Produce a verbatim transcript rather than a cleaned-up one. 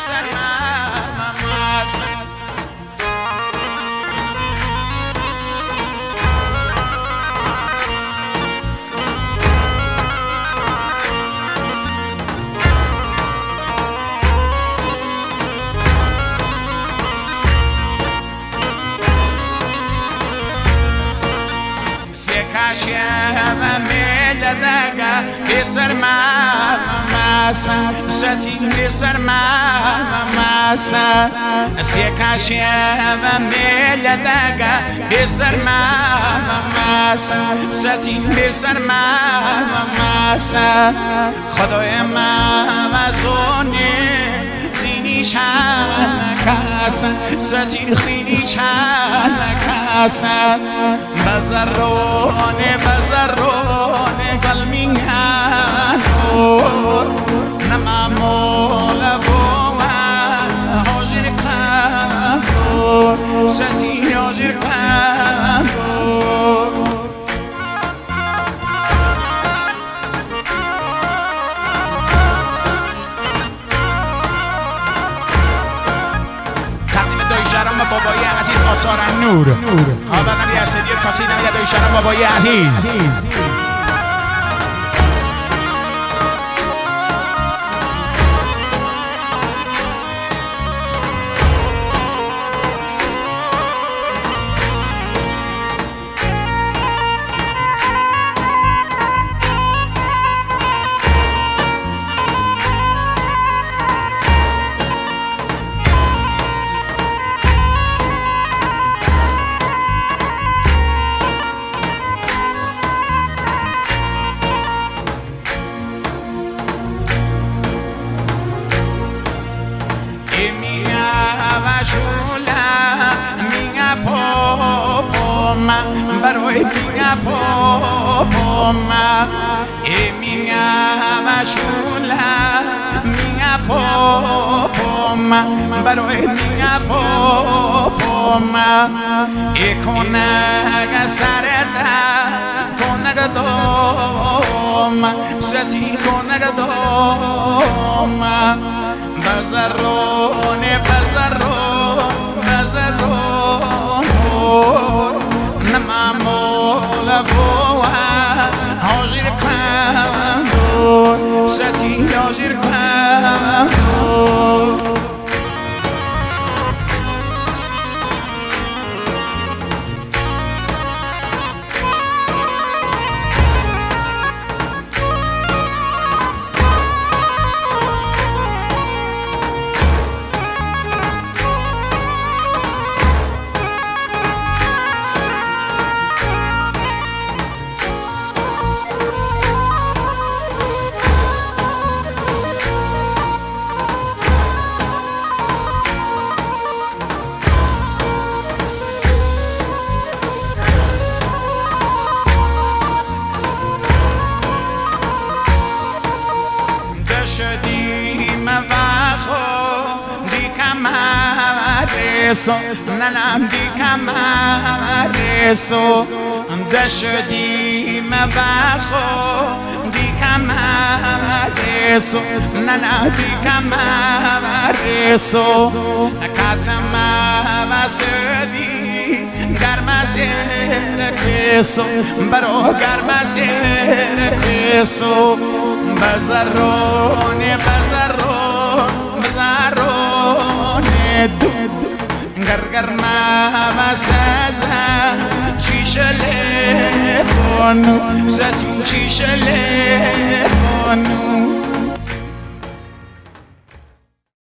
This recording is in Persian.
Kasheva mele daga besar masa sati besar masa se kasheva mele daga besar masa sati besar masa خدای موازونه خیلی چند کسن ستی خیلی چند کسن بزرونه بزرونه قلبیان نمامول بوان حاضر کن ستی حاضر کن بابای عزیز آثار نور آقا نبی اسدی و کاسی نبی دای شرم بابای عزیز برای minha popoma e minha machula minha popoma برای minha popoma e konaga sarada konaga doma sati konaga doma bazarone bazarone bazarone نمامول بوان حاضر کن ستی حاضر کن eso nanam di kamareso dashdi mabakho di kamareso nanam di kamareso katama vasedi garmaser keso baro garmaser keso bazarone bazarone bazarone gargar ma vasaza chishelefonu sati chishelefonu